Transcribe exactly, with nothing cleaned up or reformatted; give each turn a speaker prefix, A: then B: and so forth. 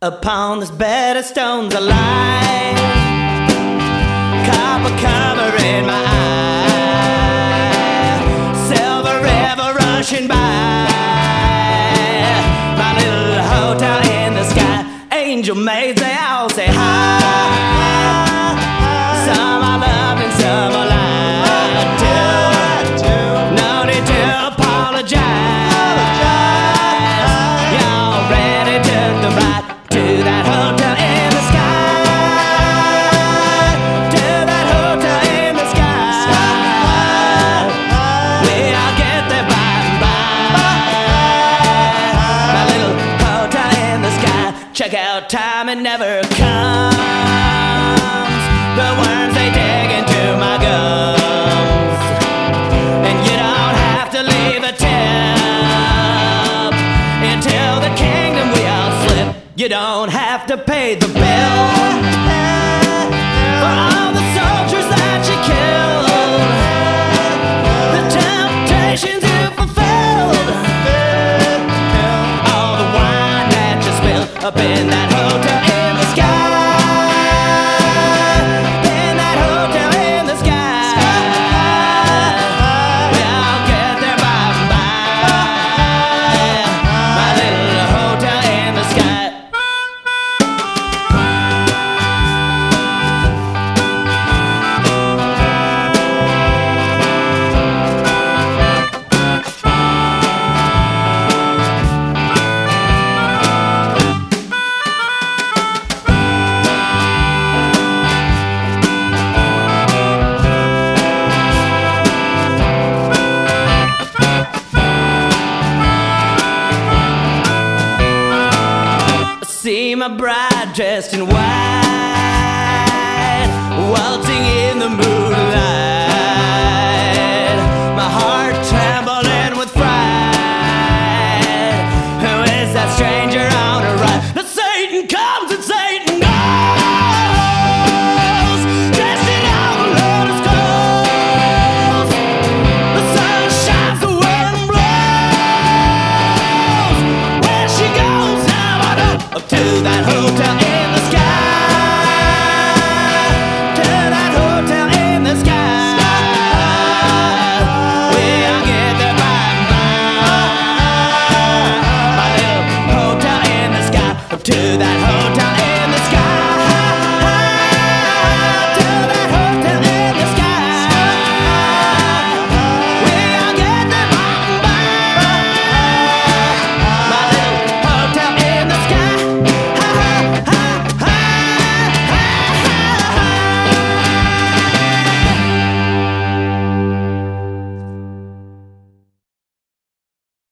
A: Upon this bed of stones alive, copper covering my eye, silver river rushing by, my little hotel in the sky. Angel maids, they all say hi. Some I love and some I lie to. No need to apologize. Y'all ready to the ride to that hotel in the sky, to that hotel in the sky. We'll get there by and by. My little hotel in the sky. Check out time, it never comes. The worms, they dig into my gums, and you don't have to leave a tip until the kingdom we all slip. You don't have to pay the bill for all the soldiers that you killed, the temptations you fulfilled, all the wine that you spilled up in that hotel in the sky, in that hotel in the sky. We'll get there by and by. My little hotel in the sky. See my bride dressed in white, waltzing in the moonlight, my heart trembling with fright. Who is that stranger on her right? The Satan comes and Satan goes, dressed in all the latest clothes. The sun shines, the wind blows. Where she goes now I know. Up to that hotel in the sky, to that hotel in the sky. We'll get there by and by. My little hotel in the sky. Up to that